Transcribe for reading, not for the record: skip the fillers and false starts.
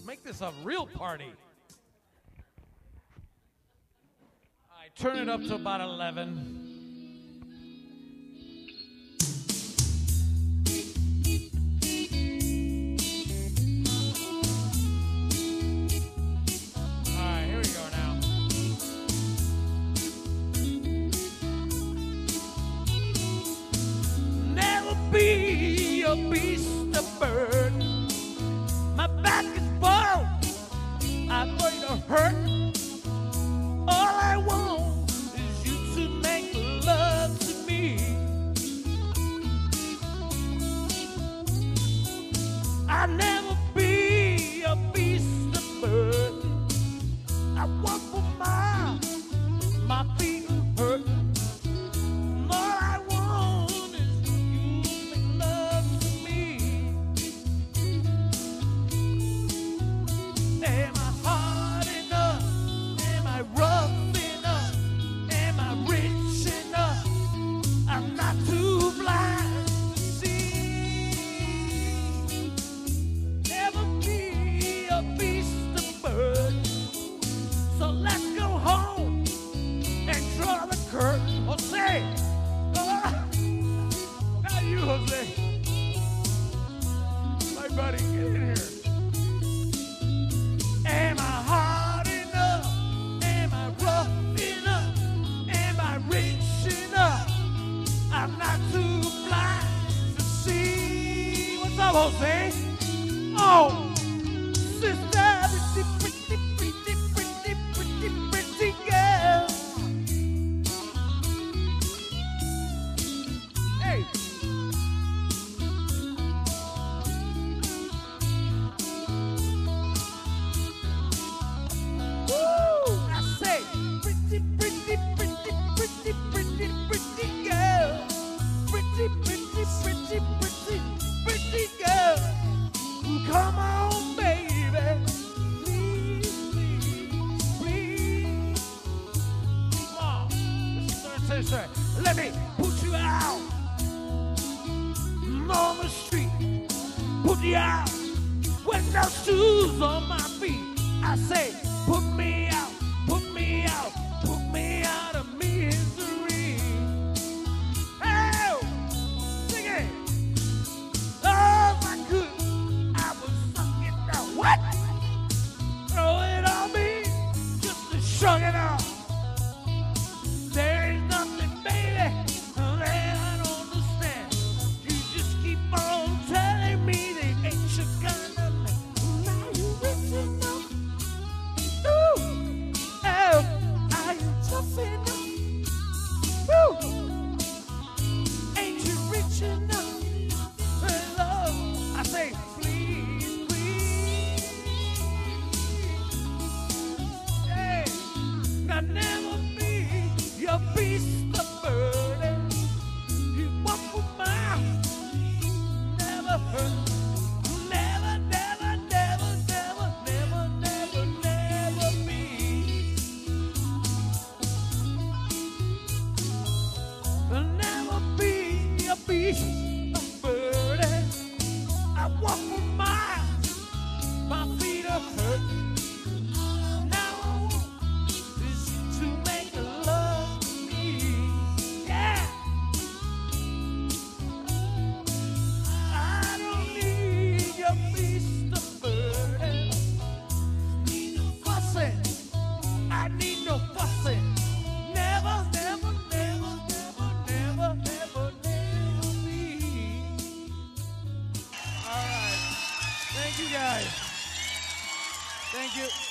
Make this a real party. All right, turn it up to about 11. Be a beast of burden. My back is bone. I'm going to hurt. All I want is you to make love to me. I'll never be a beast of burden. I want for my feet hurt. Jose. My buddy, get in here. Am I hard enough? Am I rough enough? Am I rich enough? I'm not too blind to see. What's up, Jose? Oh, sister, pretty girl. Hey. Pretty girl. Come on, baby. Please. Come on. Sir. Let me put you out on the street. Put you out with no shoes on my feet. I say, put me out, put me out, put me out of misery. Oh, sing it. Oh, my good, I was sucking down. What? Throw it on me, just to shrug it off. There is nothing, baby, that I don't understand. You just keep on telling me they ain't your kind of man. Now you rich enough. Ooh, oh, are you tough enough? Woo, ain't you rich enough? Love, I say, please, please. Hey, now never be your beast of burden. You walk with my never hurt. Never, never, never, never, never, never, never be. Never be a beast of burden. I walk with my feet are hurt. Now I want is to make love to me. Yeah. I don't need your beast of burden. Need no fussing. I need no fussing. Never, never, never, never, never, never, never be. All right. Thank you, guys. Thank you.